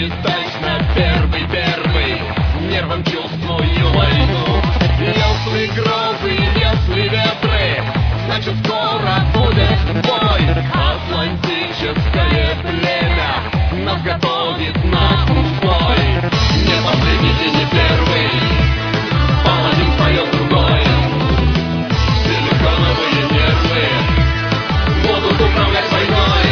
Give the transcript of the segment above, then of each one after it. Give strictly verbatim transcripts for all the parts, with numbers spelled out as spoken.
летать на первый-первый, нервом чувствую войну. Если грозы, если ветры, значит скоро будет бой. Атлантическое племя нас готовит на бой. Не последний и не первый, паладин поет другой. Силиконовые нервы будут управлять войной.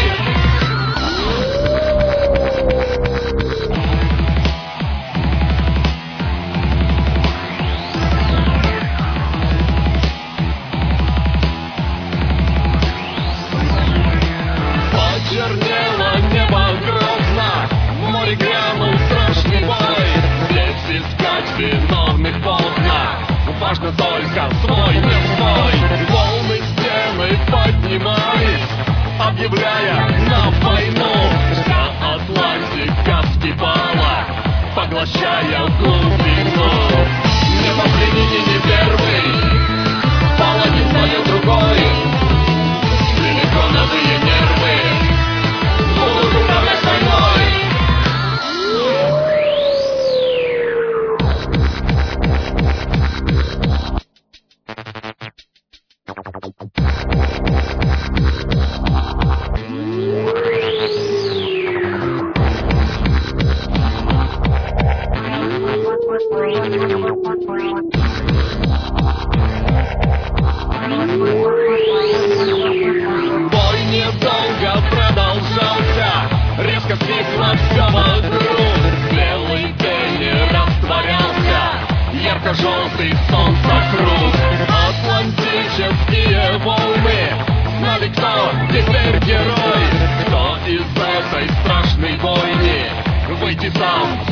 Почернело небо грозно, в море грянул страшный бой. Здесь искать виновных поздно, важно только свой, не свой. Волны стены поднимались, объявляя нам войну. Вся Атлантика вскипала, поглощая глубину. Не последний и не первый, паладин поет другой. Силиконовые нервы будут управлять войной. Бой недолго продолжался, резко стихло все вокруг. Белый пень растворялся, ярко-желтый солнцекруг. Атлантические волны знали, кто теперь герой, кто из этой страшной бойни выйти сам